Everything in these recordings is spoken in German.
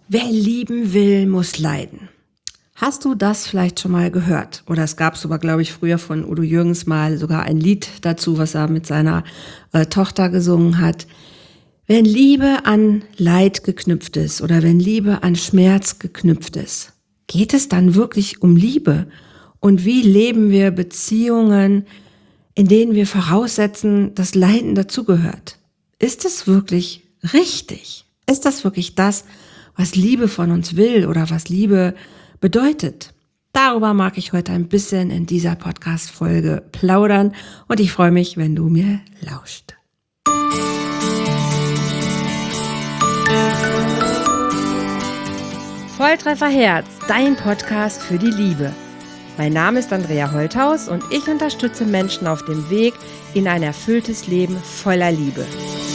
Wer lieben will, muss leiden. Hast du das vielleicht schon mal gehört? Oder es gab sogar, glaube ich, früher von Udo Jürgens mal sogar ein Lied dazu, was er mit seiner Tochter gesungen hat. Wenn Liebe an Leid geknüpft ist oder wenn Liebe an Schmerz geknüpft ist, geht es dann wirklich um Liebe? Und wie leben wir Beziehungen, in denen wir voraussetzen, dass Leiden dazugehört? Ist es wirklich richtig? Ist das wirklich das, was Liebe von uns will oder was Liebe bedeutet? Darüber mag ich heute ein bisschen in dieser Podcast-Folge plaudern und ich freue mich, wenn du mir lauscht. Volltreffer Herz, dein Podcast für die Liebe. Mein Name ist Andrea Holthaus und ich unterstütze Menschen auf dem Weg in ein erfülltes Leben voller Liebe.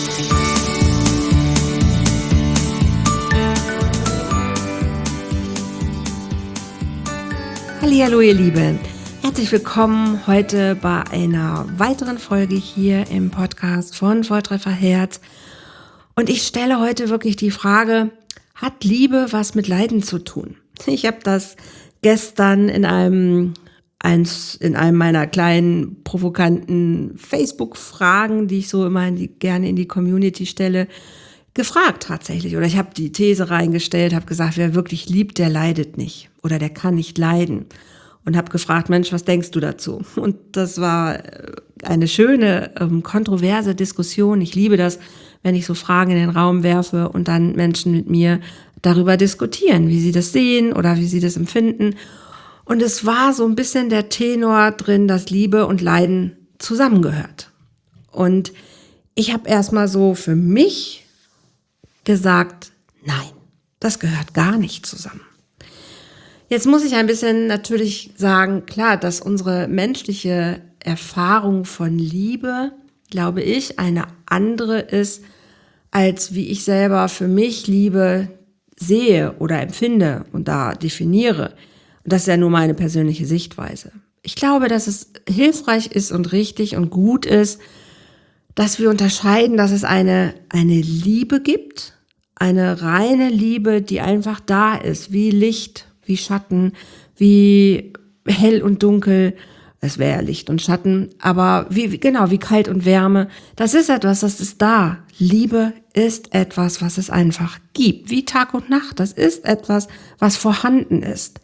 Hallihallo ihr Lieben, herzlich willkommen heute bei einer weiteren Folge hier im Podcast von Volltreffer Herz. Und ich stelle heute wirklich die Frage, hat Liebe was mit Leiden zu tun? Ich habe das gestern in einem meiner kleinen provokanten Facebook-Fragen, die ich so immer gerne in die Community stelle, gefragt tatsächlich. Oder ich habe die These reingestellt, habe gesagt, wer wirklich liebt, der leidet nicht. Oder der kann nicht leiden. Und habe gefragt, Mensch, was denkst du dazu? Und das war eine schöne, kontroverse Diskussion. Ich liebe das, wenn ich so Fragen in den Raum werfe und dann Menschen mit mir darüber diskutieren, wie sie das sehen oder wie sie das empfinden. Und es war so ein bisschen der Tenor drin, dass Liebe und Leiden zusammengehört. Und ich habe erstmal so für mich gesagt, nein, das gehört gar nicht zusammen. Jetzt muss ich ein bisschen natürlich sagen, klar, dass unsere menschliche Erfahrung von Liebe, glaube ich, eine andere ist, als wie ich selber für mich Liebe sehe oder empfinde und da definiere. Und das ist ja nur meine persönliche Sichtweise. Ich glaube, dass es hilfreich ist und richtig und gut ist, dass wir unterscheiden, dass es eine Liebe gibt, eine reine Liebe, die einfach da ist, wie Licht, wie Schatten, wie hell und dunkel. Es wäre ja Licht und Schatten, aber wie kalt und Wärme. Das ist etwas, das ist da. Liebe ist etwas, was es einfach gibt, wie Tag und Nacht. Das ist etwas, was vorhanden ist.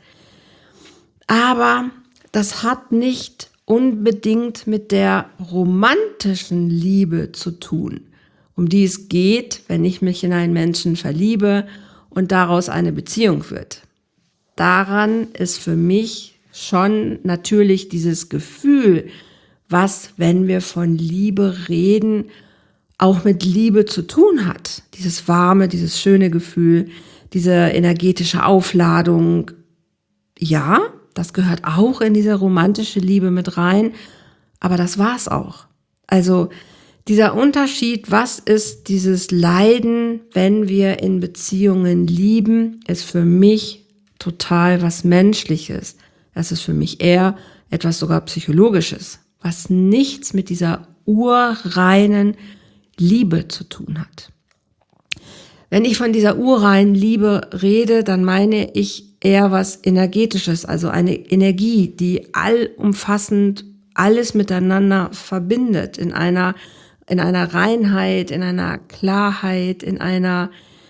Aber das hat nicht unbedingt mit der romantischen Liebe zu tun, um die es geht, wenn ich mich in einen Menschen verliebe und daraus eine Beziehung wird. Daran ist für mich schon natürlich dieses Gefühl, was, wenn wir von Liebe reden, auch mit Liebe zu tun hat. Dieses warme, dieses schöne Gefühl, diese energetische Aufladung. Ja, das gehört auch in diese romantische Liebe mit rein, aber das war's auch. Also dieser Unterschied, was ist dieses Leiden, wenn wir in Beziehungen lieben, ist für mich total was Menschliches. Das ist für mich eher etwas sogar Psychologisches, was nichts mit dieser urreinen Liebe zu tun hat. Wenn ich von dieser urreinen Liebe rede, dann meine ich eher was Energetisches, also eine Energie, die allumfassend alles miteinander verbindet, in einer Reinheit, in einer Klarheit, in einer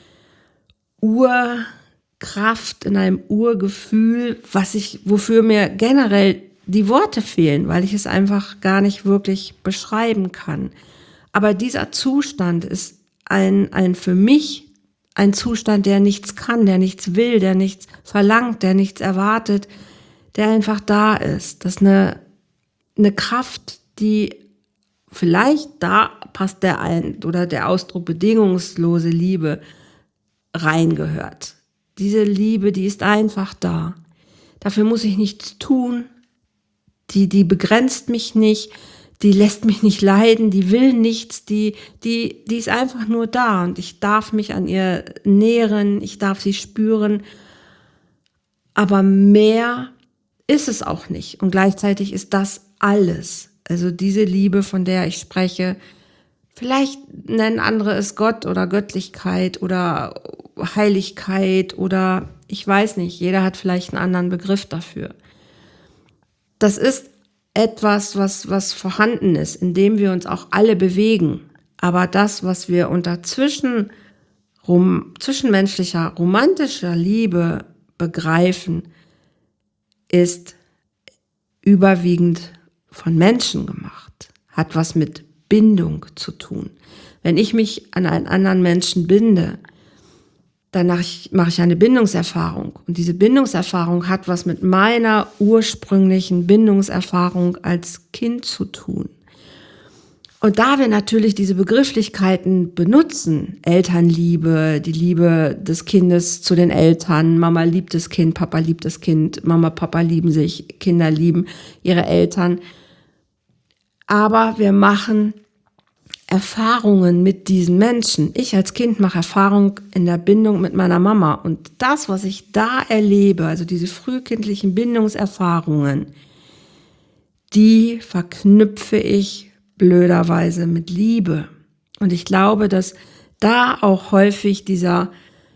Urkraft, in einem Urgefühl, wofür mir generell die Worte fehlen, weil ich es einfach gar nicht wirklich beschreiben kann. Aber dieser Zustand ist für mich ein Zustand, der nichts kann, der nichts will, der nichts verlangt, der nichts erwartet, der einfach da ist. Das ist eine Kraft, die vielleicht, da passt der Ausdruck bedingungslose Liebe reingehört. Diese Liebe, die ist einfach da. Dafür muss ich nichts tun. Die begrenzt mich nicht. Die lässt mich nicht leiden, die will nichts, die ist einfach nur da und ich darf mich an ihr nähren, ich darf sie spüren, aber mehr ist es auch nicht und gleichzeitig ist das alles. Also diese Liebe, von der ich spreche, vielleicht nennen andere es Gott oder Göttlichkeit oder Heiligkeit oder ich weiß nicht, jeder hat vielleicht einen anderen Begriff dafür. Das ist etwas, was vorhanden ist, in dem wir uns auch alle bewegen. Aber das, was wir unter zwischenmenschlicher, romantischer Liebe begreifen, ist überwiegend von Menschen gemacht, hat was mit Bindung zu tun. Wenn ich mich an einen anderen Menschen binde, dann mache ich eine Bindungserfahrung. Und diese Bindungserfahrung hat was mit meiner ursprünglichen Bindungserfahrung als Kind zu tun. Und da wir natürlich diese Begrifflichkeiten benutzen, Elternliebe, die Liebe des Kindes zu den Eltern, Mama liebt das Kind, Papa liebt das Kind, Mama, Papa lieben sich, Kinder lieben ihre Eltern. Aber wir machen Erfahrungen mit diesen Menschen. Ich als Kind mache Erfahrung in der Bindung mit meiner Mama. Und das, was ich da erlebe, also diese frühkindlichen Bindungserfahrungen, die verknüpfe ich blöderweise mit Liebe. Und ich glaube, dass da auch häufig diese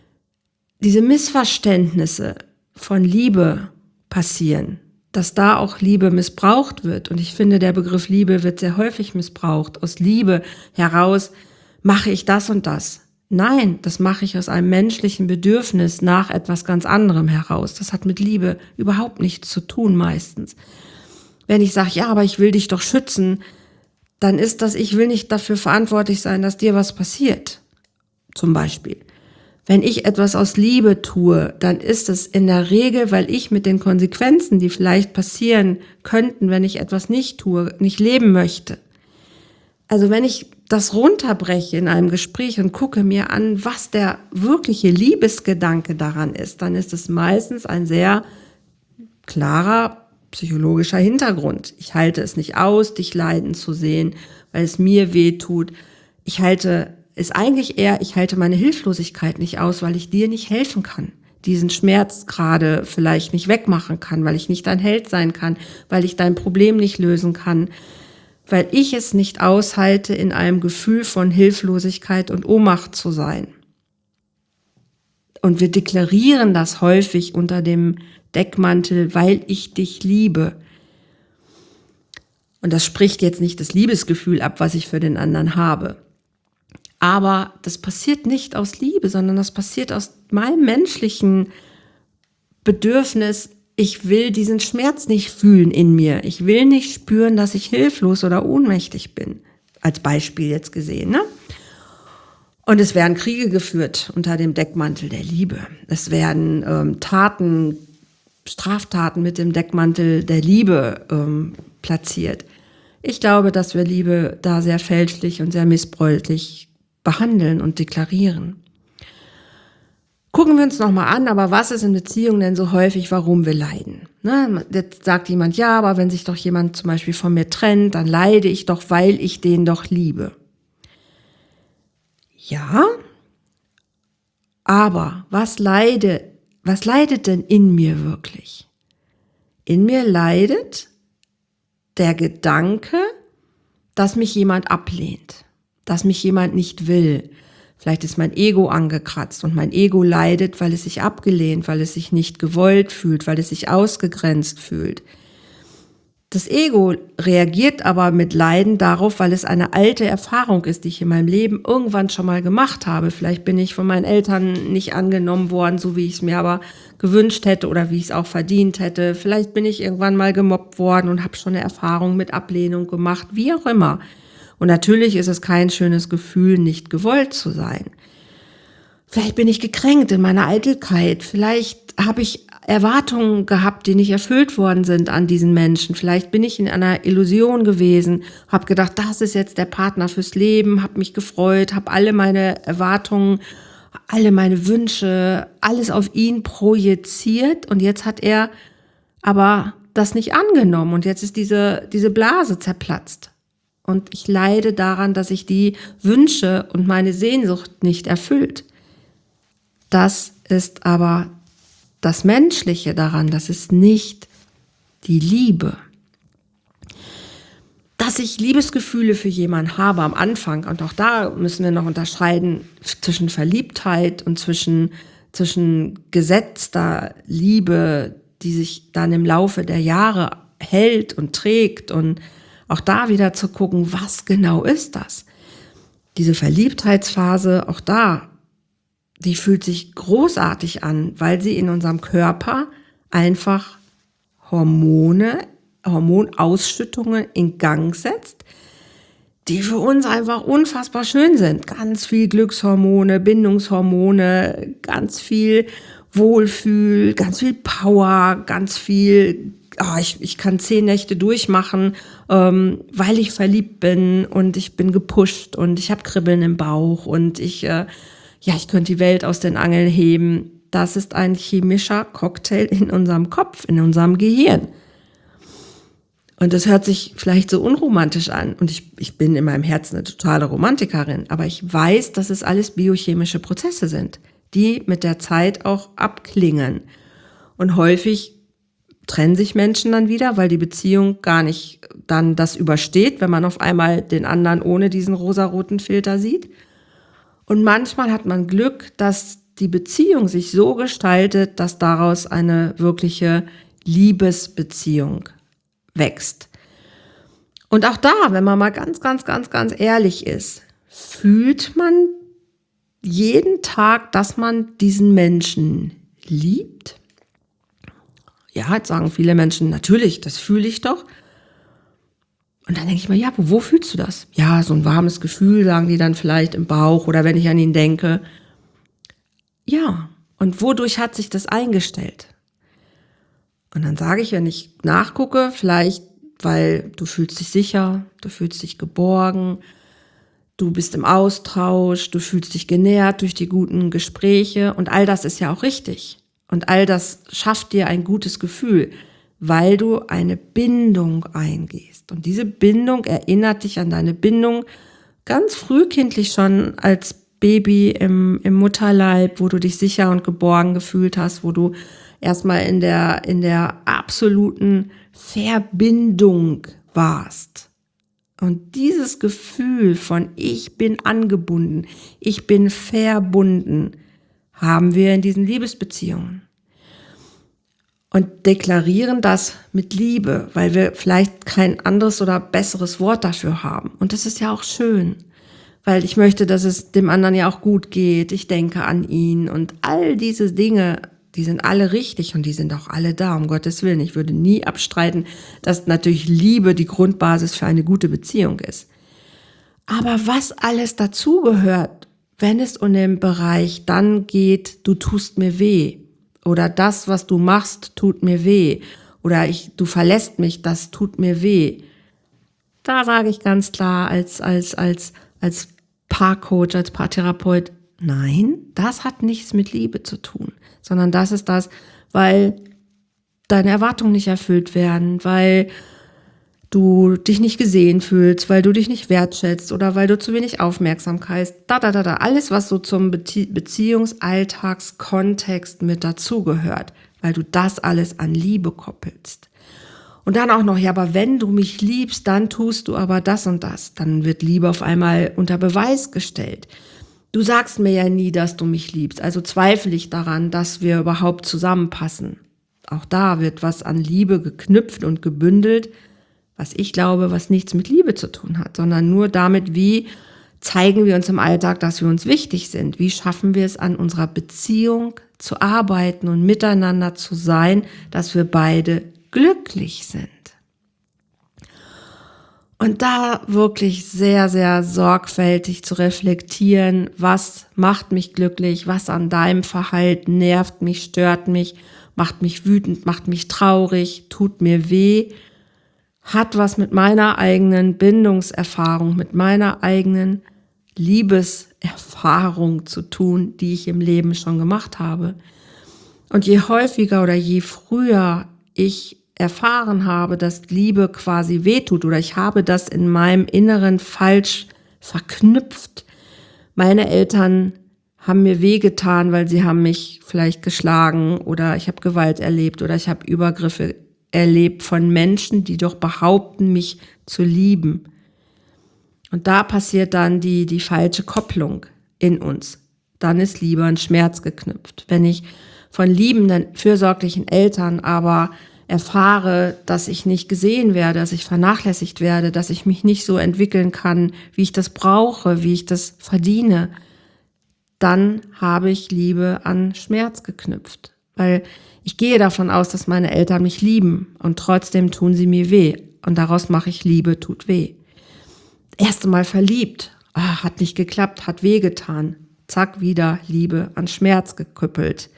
Missverständnisse von Liebe passieren, dass da auch Liebe missbraucht wird. Und ich finde, der Begriff Liebe wird sehr häufig missbraucht. Aus Liebe heraus mache ich das und das. Nein, das mache ich aus einem menschlichen Bedürfnis nach etwas ganz anderem heraus. Das hat mit Liebe überhaupt nichts zu tun meistens. Wenn ich sage, ja, aber ich will dich doch schützen, dann ist das, ich will nicht dafür verantwortlich sein, dass dir was passiert. Zum Beispiel. Wenn ich etwas aus Liebe tue, dann ist es in der Regel, weil ich mit den Konsequenzen, die vielleicht passieren könnten, wenn ich etwas nicht tue, nicht leben möchte. Also wenn ich das runterbreche in einem Gespräch und gucke mir an, was der wirkliche Liebesgedanke daran ist, dann ist es meistens ein sehr klarer psychologischer Hintergrund. Ich halte es nicht aus, dich leiden zu sehen, weil es mir weh tut. Ich halte meine Hilflosigkeit nicht aus, weil ich dir nicht helfen kann. Diesen Schmerz gerade vielleicht nicht wegmachen kann, weil ich nicht dein Held sein kann, weil ich dein Problem nicht lösen kann, weil ich es nicht aushalte, in einem Gefühl von Hilflosigkeit und Ohnmacht zu sein. Und wir deklarieren das häufig unter dem Deckmantel, weil ich dich liebe. Und das spricht jetzt nicht das Liebesgefühl ab, was ich für den anderen habe. Aber das passiert nicht aus Liebe, sondern das passiert aus meinem menschlichen Bedürfnis. Ich will diesen Schmerz nicht fühlen in mir. Ich will nicht spüren, dass ich hilflos oder ohnmächtig bin. Als Beispiel jetzt gesehen, ne? Und es werden Kriege geführt unter dem Deckmantel der Liebe. Es werden Straftaten mit dem Deckmantel der Liebe platziert. Ich glaube, dass wir Liebe da sehr fälschlich und sehr missbräuchlich behandeln und deklarieren. Gucken wir uns nochmal an, aber was ist in Beziehungen denn so häufig, warum wir leiden? Ne? Jetzt sagt jemand, ja, aber wenn sich doch jemand zum Beispiel von mir trennt, dann leide ich doch, weil ich den doch liebe. Ja, aber was leidet denn in mir wirklich? In mir leidet der Gedanke, dass mich jemand ablehnt, dass mich jemand nicht will. Vielleicht ist mein Ego angekratzt und mein Ego leidet, weil es sich abgelehnt, weil es sich nicht gewollt fühlt, weil es sich ausgegrenzt fühlt. Das Ego reagiert aber mit Leiden darauf, weil es eine alte Erfahrung ist, die ich in meinem Leben irgendwann schon mal gemacht habe. Vielleicht bin ich von meinen Eltern nicht angenommen worden, so wie ich es mir aber gewünscht hätte oder wie ich es auch verdient hätte. Vielleicht bin ich irgendwann mal gemobbt worden und habe schon eine Erfahrung mit Ablehnung gemacht, wie auch immer. Und natürlich ist es kein schönes Gefühl, nicht gewollt zu sein. Vielleicht bin ich gekränkt in meiner Eitelkeit. Vielleicht habe ich Erwartungen gehabt, die nicht erfüllt worden sind an diesen Menschen. Vielleicht bin ich in einer Illusion gewesen, habe gedacht, das ist jetzt der Partner fürs Leben, habe mich gefreut, habe alle meine Erwartungen, alle meine Wünsche, alles auf ihn projiziert und jetzt hat er aber das nicht angenommen und jetzt ist diese Blase zerplatzt. Und ich leide daran, dass ich die Wünsche und meine Sehnsucht nicht erfüllt. Das ist aber das Menschliche daran, das ist nicht die Liebe. dass ich Liebesgefühle für jemanden habe am Anfang, und auch da müssen wir noch unterscheiden zwischen Verliebtheit und zwischen gesetzter Liebe, die sich dann im Laufe der Jahre hält und trägt, und auch da wieder zu gucken, was genau ist das? Diese Verliebtheitsphase, auch da, die fühlt sich großartig an, weil sie in unserem Körper einfach Hormonausschüttungen in Gang setzt, die für uns einfach unfassbar schön sind. Ganz viel Glückshormone, Bindungshormone, ganz viel Wohlfühl, ganz viel Power, ganz viel, ich kann 10 Nächte durchmachen, weil ich verliebt bin und ich bin gepusht und ich habe Kribbeln im Bauch und ich könnte die Welt aus den Angeln heben. Das ist ein chemischer Cocktail in unserem Kopf, in unserem Gehirn. Und das hört sich vielleicht so unromantisch an. Und ich bin in meinem Herzen eine totale Romantikerin. Aber ich weiß, dass es alles biochemische Prozesse sind, die mit der Zeit auch abklingen. Und häufig trennen sich Menschen dann wieder, weil die Beziehung gar nicht dann das übersteht, wenn man auf einmal den anderen ohne diesen rosaroten Filter sieht. Und manchmal hat man Glück, dass die Beziehung sich so gestaltet, dass daraus eine wirkliche Liebesbeziehung wächst. Und auch da, wenn man mal ganz, ganz, ganz, ganz ehrlich ist, fühlt man jeden Tag, dass man diesen Menschen liebt? Ja, jetzt sagen viele Menschen, natürlich, das fühle ich doch. Und dann denke ich mir, ja, wo fühlst du das? Ja, so ein warmes Gefühl, sagen die dann vielleicht im Bauch oder wenn ich an ihn denke. Ja, und wodurch hat sich das eingestellt? Und dann sage ich, wenn ich nachgucke, vielleicht, weil du fühlst dich sicher, du fühlst dich geborgen, du bist im Austausch, du fühlst dich genährt durch die guten Gespräche und all das ist ja auch richtig. Und all das schafft dir ein gutes Gefühl, weil du eine Bindung eingehst. Und diese Bindung erinnert dich an deine Bindung ganz frühkindlich schon als Baby im Mutterleib, wo du dich sicher und geborgen gefühlt hast, wo du erstmal in der absoluten Verbindung warst. Und dieses Gefühl von ich bin angebunden, ich bin verbunden, haben wir in diesen Liebesbeziehungen. Und deklarieren das mit Liebe, weil wir vielleicht kein anderes oder besseres Wort dafür haben. Und das ist ja auch schön, weil ich möchte, dass es dem anderen ja auch gut geht. Ich denke an ihn und all diese Dinge, die sind alle richtig und die sind auch alle da, um Gottes Willen. Ich würde nie abstreiten, dass natürlich Liebe die Grundbasis für eine gute Beziehung ist. Aber was alles dazugehört, wenn es um den Bereich dann geht, du tust mir weh oder das, was du machst, tut mir weh oder du verlässt mich, das tut mir weh. Da sage ich ganz klar als Paarcoach, als Paartherapeut, nein, das hat nichts mit Liebe zu tun, sondern das ist das, weil deine Erwartungen nicht erfüllt werden, weil du dich nicht gesehen fühlst, weil du dich nicht wertschätzt oder weil du zu wenig Aufmerksamkeit, alles, was so zum Beziehungsalltagskontext mit dazugehört, weil du das alles an Liebe koppelst. Und dann auch noch, ja, aber wenn du mich liebst, dann tust du aber das und das. Dann wird Liebe auf einmal unter Beweis gestellt. Du sagst mir ja nie, dass du mich liebst, also zweifle ich daran, dass wir überhaupt zusammenpassen. Auch da wird was an Liebe geknüpft und gebündelt, was ich glaube, was nichts mit Liebe zu tun hat, sondern nur damit, wie zeigen wir uns im Alltag, dass wir uns wichtig sind. Wie schaffen wir es, an unserer Beziehung zu arbeiten und miteinander zu sein, dass wir beide glücklich sind. Und da wirklich sehr, sehr sorgfältig zu reflektieren, was macht mich glücklich, was an deinem Verhalten nervt mich, stört mich, macht mich wütend, macht mich traurig, tut mir weh, hat was mit meiner eigenen Bindungserfahrung, mit meiner eigenen Liebeserfahrung zu tun, die ich im Leben schon gemacht habe. Und je häufiger oder je früher ich erfahren habe, dass Liebe quasi wehtut oder ich habe das in meinem Inneren falsch verknüpft. Meine Eltern haben mir wehgetan, weil sie haben mich vielleicht geschlagen oder ich habe Gewalt erlebt oder ich habe Übergriffe erlebt von Menschen, die doch behaupten, mich zu lieben. Und da passiert dann die falsche Kopplung in uns. Dann ist Liebe an Schmerz geknüpft. Wenn ich von liebenden, fürsorglichen Eltern aber erfahre, dass ich nicht gesehen werde, dass ich vernachlässigt werde, dass ich mich nicht so entwickeln kann, wie ich das brauche, wie ich das verdiene, dann habe ich Liebe an Schmerz geknüpft. Weil ich gehe davon aus, dass meine Eltern mich lieben und trotzdem tun sie mir weh. Und daraus mache ich Liebe tut weh. Erste Mal verliebt, hat nicht geklappt, hat wehgetan. Zack, wieder Liebe an Schmerz geküppelt.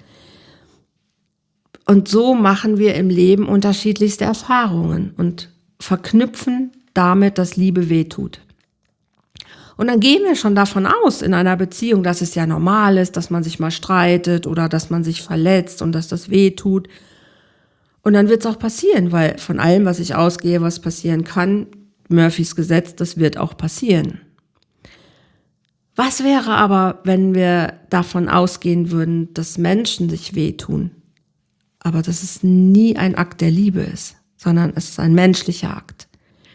Und so machen wir im Leben unterschiedlichste Erfahrungen und verknüpfen damit, dass Liebe wehtut. Und dann gehen wir schon davon aus in einer Beziehung, dass es ja normal ist, dass man sich mal streitet oder dass man sich verletzt und dass das wehtut. Und dann wird es auch passieren, weil von allem, was ich ausgehe, was passieren kann, Murphys Gesetz, das wird auch passieren. Was wäre aber, wenn wir davon ausgehen würden, dass Menschen sich wehtun? Aber dass es nie ein Akt der Liebe ist, sondern es ist ein menschlicher Akt.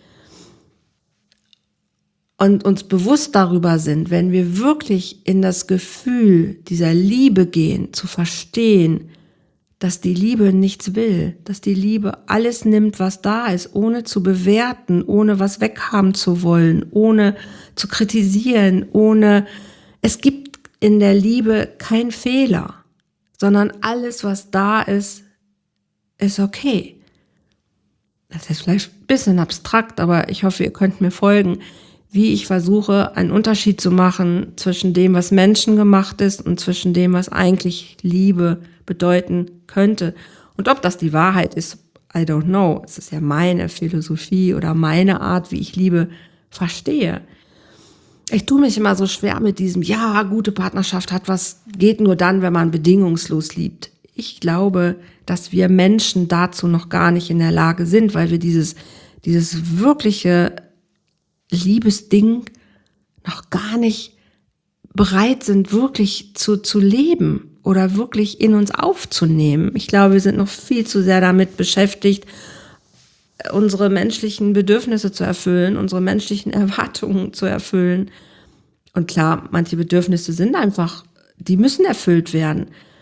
Und uns bewusst darüber sind, wenn wir wirklich in das Gefühl dieser Liebe gehen, zu verstehen, dass die Liebe nichts will, dass die Liebe alles nimmt, was da ist, ohne zu bewerten, ohne was weghaben zu wollen, ohne zu kritisieren, es gibt in der Liebe keinen Fehler, sondern alles, was da ist, ist okay. Das ist vielleicht ein bisschen abstrakt, aber ich hoffe, ihr könnt mir folgen, wie ich versuche, einen Unterschied zu machen zwischen dem, was menschengemacht ist und zwischen dem, was eigentlich Liebe bedeuten könnte. Und ob das die Wahrheit ist, I don't know. Es ist ja meine Philosophie oder meine Art, wie ich Liebe verstehe. Ich tue mich immer so schwer mit diesem, ja, gute Partnerschaft geht nur dann, wenn man bedingungslos liebt. Ich glaube, dass wir Menschen dazu noch gar nicht in der Lage sind, weil wir dieses wirkliche Liebesding noch gar nicht bereit sind, wirklich zu leben oder wirklich in uns aufzunehmen. Ich glaube, wir sind noch viel zu sehr damit beschäftigt, unsere menschlichen Bedürfnisse zu erfüllen, unsere menschlichen Erwartungen zu erfüllen. Und klar, manche Bedürfnisse sind einfach, die müssen erfüllt werden.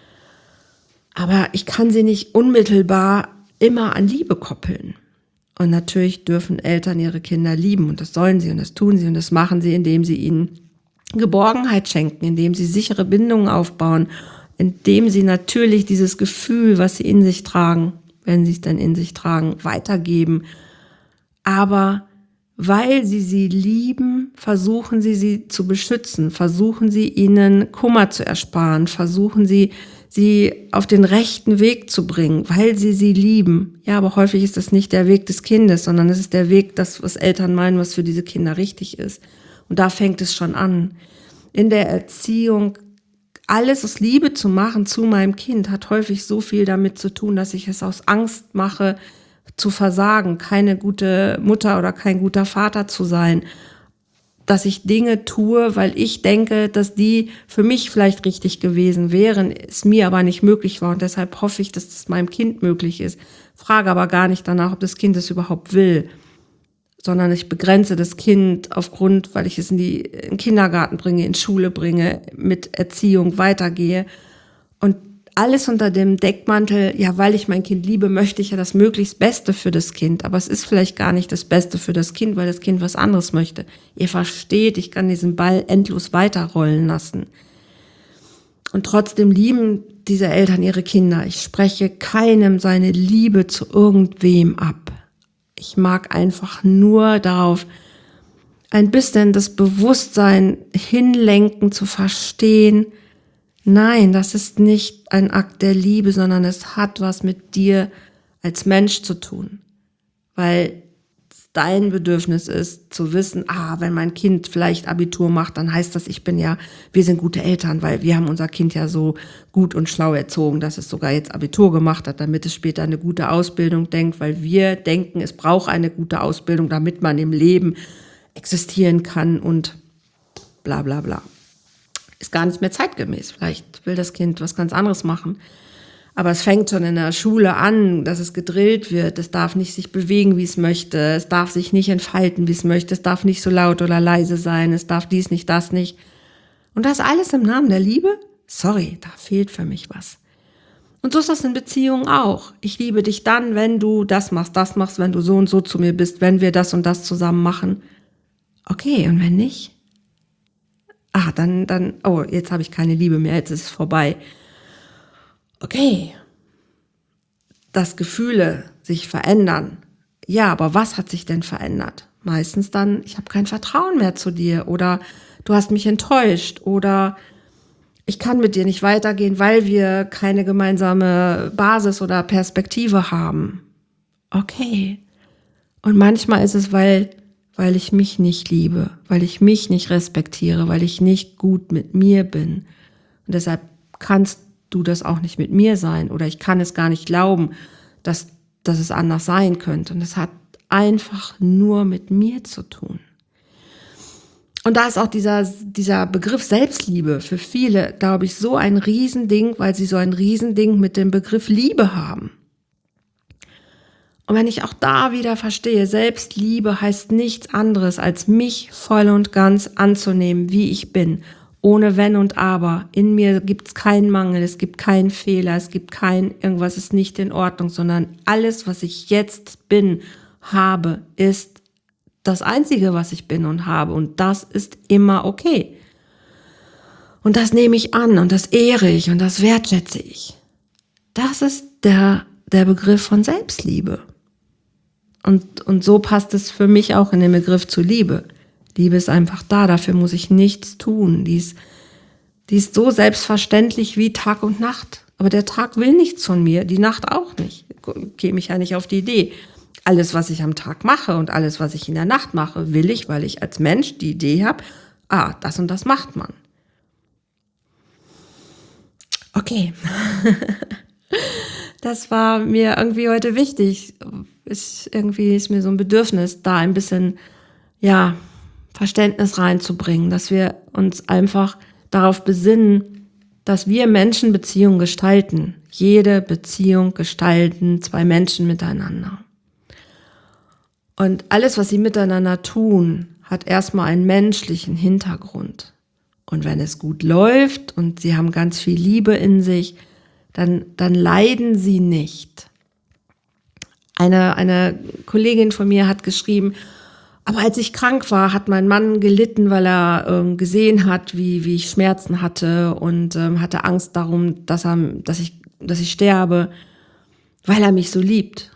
Aber ich kann sie nicht unmittelbar immer an Liebe koppeln. Und natürlich dürfen Eltern ihre Kinder lieben und das sollen sie und das tun sie und das machen sie, indem sie ihnen Geborgenheit schenken, indem sie sichere Bindungen aufbauen, indem sie natürlich dieses Gefühl, was sie in sich tragen, wenn sie es dann in sich tragen, weitergeben. Aber weil sie lieben, versuchen sie zu beschützen, versuchen sie ihnen Kummer zu ersparen, versuchen sie auf den rechten Weg zu bringen, weil sie lieben. Ja, aber häufig ist das nicht der Weg des Kindes, sondern es ist der Weg, das, was Eltern meinen, was für diese Kinder richtig ist. Und da fängt es schon an. In der Erziehung, alles aus Liebe zu machen zu meinem Kind, hat häufig so viel damit zu tun, dass ich es aus Angst mache, zu versagen, keine gute Mutter oder kein guter Vater zu sein, dass ich Dinge tue, weil ich denke, dass die für mich vielleicht richtig gewesen wären, es mir aber nicht möglich war und deshalb hoffe ich, dass das meinem Kind möglich ist. Frage aber gar nicht danach, ob das Kind es überhaupt will, sondern ich begrenze das Kind aufgrund, weil ich es in den Kindergarten bringe, in Schule bringe, mit Erziehung weitergehe und alles unter dem Deckmantel, ja, weil ich mein Kind liebe, möchte ich ja das möglichst Beste für das Kind. Aber es ist vielleicht gar nicht das Beste für das Kind, weil das Kind was anderes möchte. Ihr versteht, ich kann diesen Ball endlos weiterrollen lassen. Und trotzdem lieben diese Eltern ihre Kinder. Ich spreche keinem seine Liebe zu irgendwem ab. Ich mag einfach nur darauf ein bisschen das Bewusstsein hinlenken, zu verstehen, nein, das ist nicht ein Akt der Liebe, sondern es hat was mit dir als Mensch zu tun. Weil dein Bedürfnis ist, zu wissen, wenn mein Kind vielleicht Abitur macht, dann heißt das, wir sind gute Eltern, weil wir haben unser Kind ja so gut und schlau erzogen, dass es sogar jetzt Abitur gemacht hat, damit es später eine gute Ausbildung denkt, weil wir denken, es braucht eine gute Ausbildung, damit man im Leben existieren kann und bla bla bla. Ist gar nicht mehr zeitgemäß. Vielleicht will das Kind was ganz anderes machen. Aber es fängt schon in der Schule an, dass es gedrillt wird. Es darf nicht sich bewegen, wie es möchte. Es darf sich nicht entfalten, wie es möchte. Es darf nicht so laut oder leise sein. Es darf dies nicht, das nicht. Und das alles im Namen der Liebe? Sorry, da fehlt für mich was. Und so ist das in Beziehungen auch. Ich liebe dich dann, wenn du das machst, wenn du so und so zu mir bist, wenn wir das und das zusammen machen. Okay, und wenn nicht? Oh, jetzt habe ich keine Liebe mehr, jetzt ist es vorbei. Okay, dass Gefühle sich verändern. Ja, aber was hat sich denn verändert? Meistens dann, ich habe kein Vertrauen mehr zu dir oder du hast mich enttäuscht oder ich kann mit dir nicht weitergehen, weil wir keine gemeinsame Basis oder Perspektive haben. Okay. Und manchmal ist es, weil ich mich nicht liebe, weil ich mich nicht respektiere, weil ich nicht gut mit mir bin. Und deshalb kannst du das auch nicht mit mir sein oder ich kann es gar nicht glauben, dass es anders sein könnte. Und es hat einfach nur mit mir zu tun. Und da ist auch dieser Begriff Selbstliebe für viele, glaube ich, so ein Riesending, weil sie so ein Riesending mit dem Begriff Liebe haben. Und wenn ich auch da wieder verstehe, Selbstliebe heißt nichts anderes, als mich voll und ganz anzunehmen, wie ich bin, ohne Wenn und Aber. In mir gibt es keinen Mangel, es gibt keinen Fehler, es gibt irgendwas ist nicht in Ordnung, sondern alles, was ich jetzt bin, habe, ist das Einzige, was ich bin und habe. Und das ist immer okay. Und das nehme ich an und das ehre ich und das wertschätze ich. Das ist der Begriff von Selbstliebe. Und so passt es für mich auch in den Begriff zu Liebe. Liebe ist einfach da, dafür muss ich nichts tun. Die ist so selbstverständlich wie Tag und Nacht. Aber der Tag will nichts von mir, die Nacht auch nicht. Käme ich ja nicht auf die Idee. Alles, was ich am Tag mache und alles, was ich in der Nacht mache, will ich, weil ich als Mensch die Idee habe, das und das macht man. Okay. Das war mir irgendwie heute wichtig. Irgendwie ist mir so ein Bedürfnis, da ein bisschen, Verständnis reinzubringen, dass wir uns einfach darauf besinnen, dass wir Menschen Beziehungen gestalten. Jede Beziehung gestalten zwei Menschen miteinander. Und alles, was sie miteinander tun, hat erstmal einen menschlichen Hintergrund. Und wenn es gut läuft und sie haben ganz viel Liebe in sich, dann leiden sie nicht. Eine Kollegin von mir hat geschrieben, aber als ich krank war, hat mein Mann gelitten, weil er gesehen hat, wie ich Schmerzen hatte und hatte Angst darum, dass ich sterbe, weil er mich so liebt.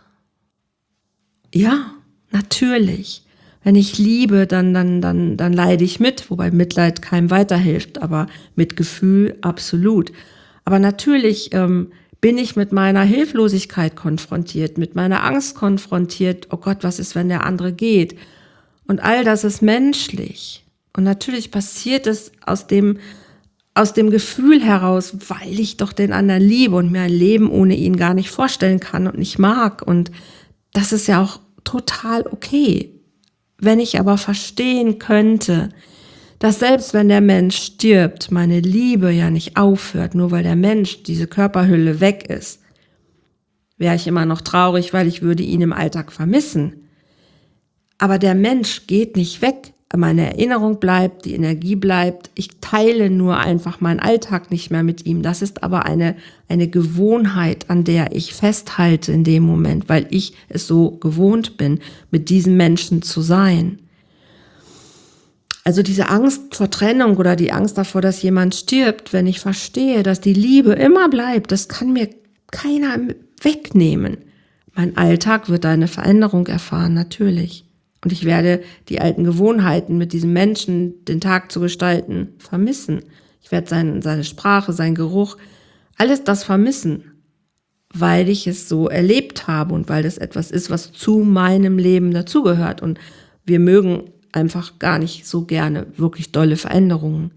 Ja, natürlich. Wenn ich liebe, dann leide ich mit, wobei Mitleid keinem weiterhilft, aber Mitgefühl absolut. Aber natürlich bin ich mit meiner Hilflosigkeit konfrontiert, mit meiner Angst konfrontiert. Oh Gott, was ist, wenn der andere geht? Und all das ist menschlich. Und natürlich passiert es aus dem Gefühl heraus, weil ich doch den anderen liebe und mir ein Leben ohne ihn gar nicht vorstellen kann und nicht mag. Und das ist ja auch total okay. Wenn ich aber verstehen könnte, dass selbst wenn der Mensch stirbt, meine Liebe ja nicht aufhört, nur weil der Mensch, diese Körperhülle weg ist, wäre ich immer noch traurig, weil ich würde ihn im Alltag vermissen. Aber der Mensch geht nicht weg. Meine Erinnerung bleibt, die Energie bleibt. Ich teile nur einfach meinen Alltag nicht mehr mit ihm. Das ist aber eine Gewohnheit, an der ich festhalte in dem Moment, weil ich es so gewohnt bin, mit diesem Menschen zu sein. Also diese Angst vor Trennung oder die Angst davor, dass jemand stirbt, wenn ich verstehe, dass die Liebe immer bleibt, das kann mir keiner wegnehmen. Mein Alltag wird eine Veränderung erfahren, natürlich. Und ich werde die alten Gewohnheiten, mit diesem Menschen den Tag zu gestalten, vermissen. Ich werde seine Sprache, seinen Geruch, alles das vermissen, weil ich es so erlebt habe und weil das etwas ist, was zu meinem Leben dazugehört. Und wir mögen einfach gar nicht so gerne wirklich dolle Veränderungen.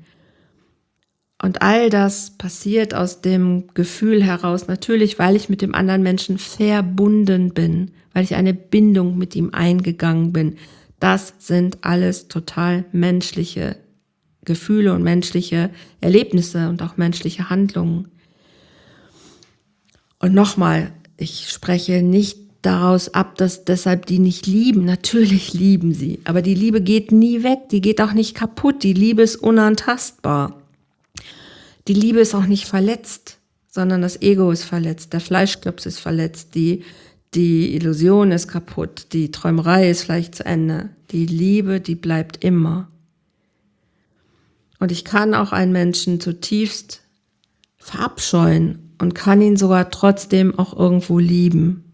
Und all das passiert aus dem Gefühl heraus, natürlich, weil ich mit dem anderen Menschen verbunden bin, weil ich eine Bindung mit ihm eingegangen bin. Das sind alles total menschliche Gefühle und menschliche Erlebnisse und auch menschliche Handlungen. Und nochmal, ich spreche nicht daraus ab, dass deshalb die nicht lieben. Natürlich lieben sie, aber die Liebe geht nie weg, die geht auch nicht kaputt. Die Liebe ist unantastbar. Die Liebe ist auch nicht verletzt, sondern das Ego ist verletzt, der Fleischklops ist verletzt, die Illusion ist kaputt, die Träumerei ist vielleicht zu Ende. Die Liebe, die bleibt immer. Und ich kann auch einen Menschen zutiefst verabscheuen und kann ihn sogar trotzdem auch irgendwo lieben.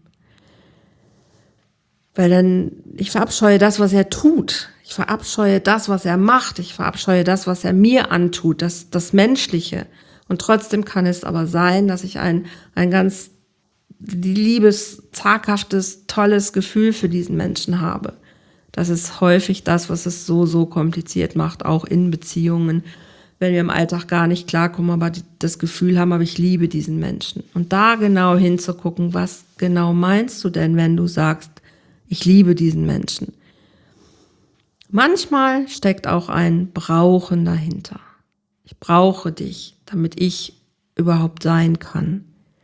Weil dann, ich verabscheue das, was er tut. Ich verabscheue das, was er macht. Ich verabscheue das, was er mir antut, das Menschliche. Und trotzdem kann es aber sein, dass ich ein ganz liebes, zaghaftes, tolles Gefühl für diesen Menschen habe. Das ist häufig das, was es so kompliziert macht, auch in Beziehungen, wenn wir im Alltag gar nicht klarkommen, aber das Gefühl haben, aber ich liebe diesen Menschen. Und da genau hinzugucken, was genau meinst du denn, wenn du sagst, ich liebe diesen Menschen? Manchmal steckt auch ein Brauchen dahinter. Ich brauche dich, damit ich überhaupt sein kann.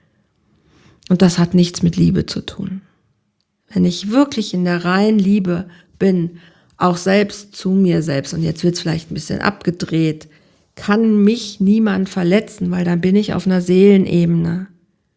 Und das hat nichts mit Liebe zu tun. Wenn ich wirklich in der reinen Liebe bin, auch selbst zu mir selbst, und jetzt wird es vielleicht ein bisschen abgedreht, kann mich niemand verletzen, weil dann bin ich auf einer Seelenebene.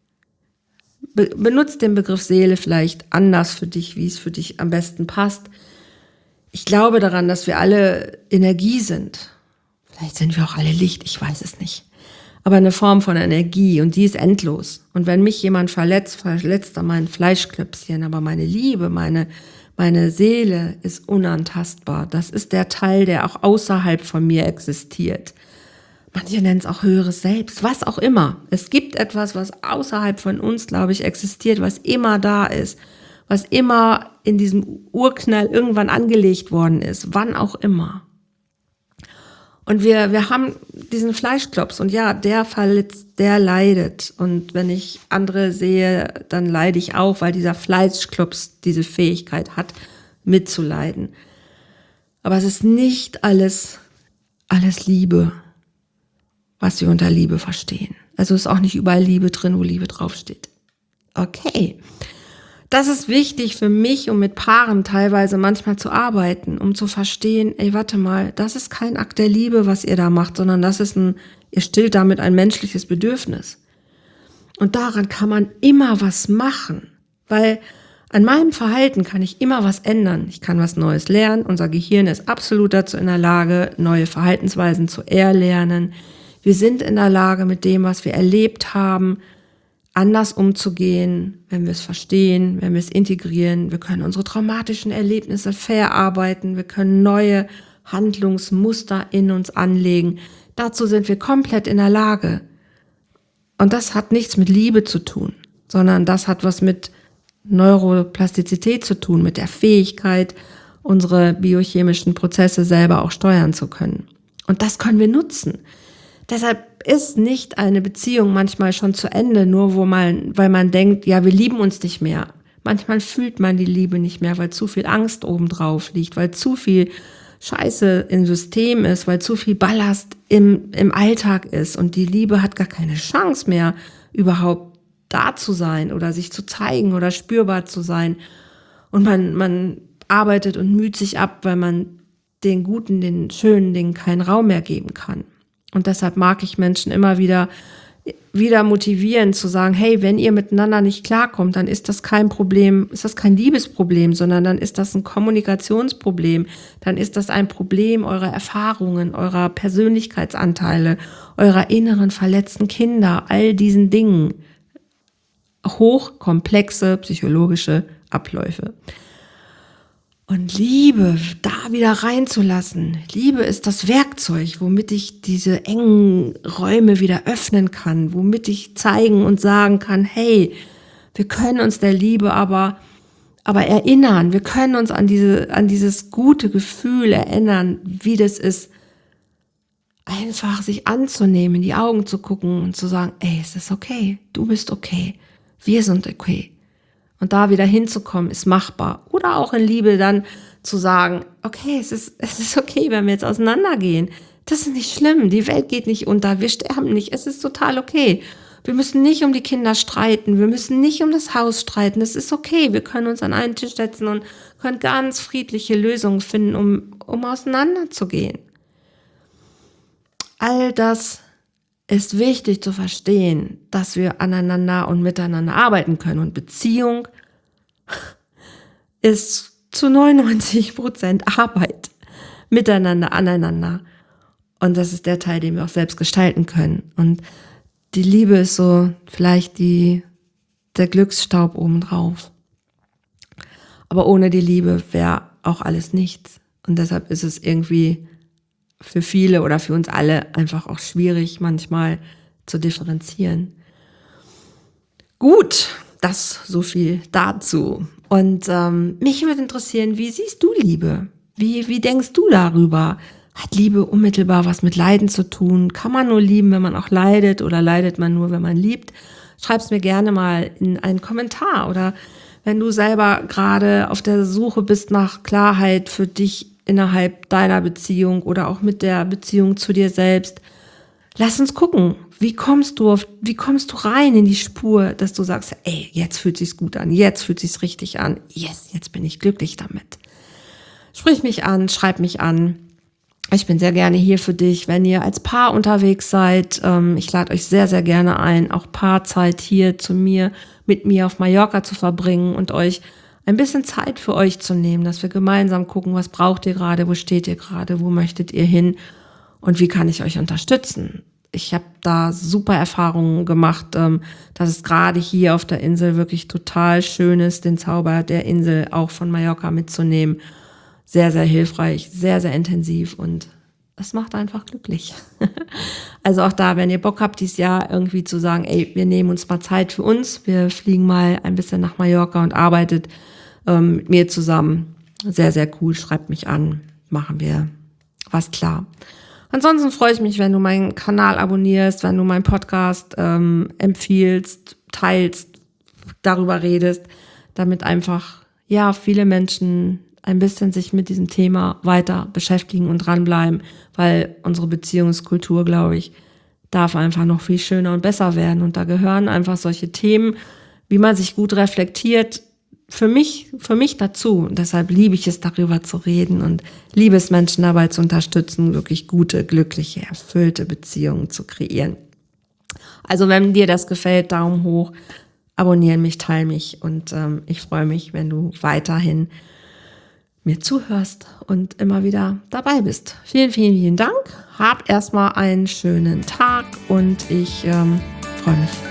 Benutzt den Begriff Seele vielleicht anders für dich, wie es für dich am besten passt. Ich glaube daran, dass wir alle Energie sind. Vielleicht sind wir auch alle Licht, ich weiß es nicht. Aber eine Form von Energie, und die ist endlos. Und wenn mich jemand verletzt er mein Fleischklöpschen, aber meine Liebe, meine Seele ist unantastbar. Das ist der Teil, der auch außerhalb von mir existiert. Manche nennen es auch höheres Selbst, was auch immer. Es gibt etwas, was außerhalb von uns, glaube ich, existiert, was immer da ist, was immer in diesem Urknall irgendwann angelegt worden ist, wann auch immer. Und wir haben diesen Fleischklops, und ja, der verletzt, der leidet. Und wenn ich andere sehe, dann leide ich auch, weil dieser Fleischklops diese Fähigkeit hat, mitzuleiden. Aber es ist nicht alles Liebe, was wir unter Liebe verstehen. Also ist auch nicht überall Liebe drin, wo Liebe draufsteht. Okay. Das ist wichtig für mich, um mit Paaren teilweise manchmal zu arbeiten, um zu verstehen, ey, warte mal, das ist kein Akt der Liebe, was ihr da macht, sondern ihr stillt damit ein menschliches Bedürfnis. Und daran kann man immer was machen, weil an meinem Verhalten kann ich immer was ändern. Ich kann was Neues lernen. Unser Gehirn ist absolut dazu in der Lage, neue Verhaltensweisen zu erlernen. Wir sind in der Lage, mit dem, was wir erlebt haben, anders umzugehen, wenn wir es verstehen, wenn wir es integrieren. Wir können unsere traumatischen Erlebnisse verarbeiten. Wir können neue Handlungsmuster in uns anlegen. Dazu sind wir komplett in der Lage. Und das hat nichts mit Liebe zu tun, sondern das hat was mit Neuroplastizität zu tun, mit der Fähigkeit, unsere biochemischen Prozesse selber auch steuern zu können. Und das können wir nutzen. Deshalb ist nicht eine Beziehung manchmal schon zu Ende, nur weil man denkt, ja, wir lieben uns nicht mehr. Manchmal fühlt man die Liebe nicht mehr, weil zu viel Angst obendrauf liegt, weil zu viel Scheiße im System ist, weil zu viel Ballast im Alltag ist, und die Liebe hat gar keine Chance mehr, überhaupt da zu sein oder sich zu zeigen oder spürbar zu sein. Und man arbeitet und müht sich ab, weil man den guten, den schönen Dingen keinen Raum mehr geben kann. Und deshalb mag ich Menschen immer wieder motivieren, zu sagen, hey, wenn ihr miteinander nicht klarkommt, dann ist das kein Problem, ist das kein Liebesproblem, sondern dann ist das ein Kommunikationsproblem, dann ist das ein Problem eurer Erfahrungen, eurer Persönlichkeitsanteile, eurer inneren verletzten Kinder, all diesen Dingen. Hochkomplexe psychologische Abläufe. Und Liebe da wieder reinzulassen. Liebe ist das Werkzeug, womit ich diese engen Räume wieder öffnen kann, womit ich zeigen und sagen kann, hey, wir können uns der Liebe aber erinnern. Wir können uns an dieses gute Gefühl erinnern, wie das ist, einfach sich anzunehmen, in die Augen zu gucken und zu sagen, ey, es ist okay, du bist okay, wir sind okay. Und da wieder hinzukommen, ist machbar. Oder auch in Liebe dann zu sagen, okay, es ist okay, wenn wir jetzt auseinandergehen. Das ist nicht schlimm, die Welt geht nicht unter, wir sterben nicht, es ist total okay. Wir müssen nicht um die Kinder streiten, wir müssen nicht um das Haus streiten. Es ist okay, wir können uns an einen Tisch setzen und können ganz friedliche Lösungen finden, um auseinanderzugehen. All das ist wichtig zu verstehen, dass wir aneinander und miteinander arbeiten können. Und Beziehung ist zu 99% Arbeit. Miteinander, aneinander. Und das ist der Teil, den wir auch selbst gestalten können. Und die Liebe ist so vielleicht der Glücksstaub obendrauf. Aber ohne die Liebe wäre auch alles nichts. Und deshalb ist es irgendwie für viele oder für uns alle einfach auch schwierig, manchmal zu differenzieren. Gut, das so viel dazu. Und mich würde interessieren, wie siehst du Liebe? Wie denkst du darüber? Hat Liebe unmittelbar was mit Leiden zu tun? Kann man nur lieben, wenn man auch leidet, oder leidet man nur, wenn man liebt? Schreib's mir gerne mal in einen Kommentar, oder wenn du selber gerade auf der Suche bist nach Klarheit für dich innerhalb deiner Beziehung oder auch mit der Beziehung zu dir selbst. Lass uns gucken, wie kommst du rein in die Spur, dass du sagst, ey, jetzt fühlt sich's gut an, jetzt fühlt sich's richtig an, yes, jetzt bin ich glücklich damit. Sprich mich an, schreib mich an. Ich bin sehr gerne hier für dich, wenn ihr als Paar unterwegs seid. Ich lade euch sehr, sehr gerne ein, auch Paarzeit hier mit mir auf Mallorca zu verbringen und euch ein bisschen Zeit für euch zu nehmen, dass wir gemeinsam gucken, was braucht ihr gerade, wo steht ihr gerade, wo möchtet ihr hin und wie kann ich euch unterstützen. Ich habe da super Erfahrungen gemacht, dass es gerade hier auf der Insel wirklich total schön ist, den Zauber der Insel auch von Mallorca mitzunehmen. Sehr, sehr hilfreich, sehr, sehr intensiv und es macht einfach glücklich. Also auch da, wenn ihr Bock habt, dieses Jahr irgendwie zu sagen, ey, wir nehmen uns mal Zeit für uns, wir fliegen mal ein bisschen nach Mallorca und arbeitet mit mir zusammen. Sehr, sehr cool, schreibt mich an, machen wir was klar. Ansonsten freue ich mich, wenn du meinen Kanal abonnierst, wenn du meinen Podcast empfiehlst, teilst, darüber redest, damit einfach viele Menschen ein bisschen sich mit diesem Thema weiter beschäftigen und dranbleiben, weil unsere Beziehungskultur, glaube ich, darf einfach noch viel schöner und besser werden. Und da gehören einfach solche Themen, wie man sich gut reflektiert, für mich dazu. Und deshalb liebe ich es, darüber zu reden und liebe es, Menschen dabei zu unterstützen, wirklich gute, glückliche, erfüllte Beziehungen zu kreieren. Also wenn dir das gefällt, Daumen hoch, abonnieren mich, teile mich und ich freue mich, wenn du weiterhin mir zuhörst und immer wieder dabei bist. Vielen, vielen, vielen Dank. Hab erstmal einen schönen Tag und ich freue mich.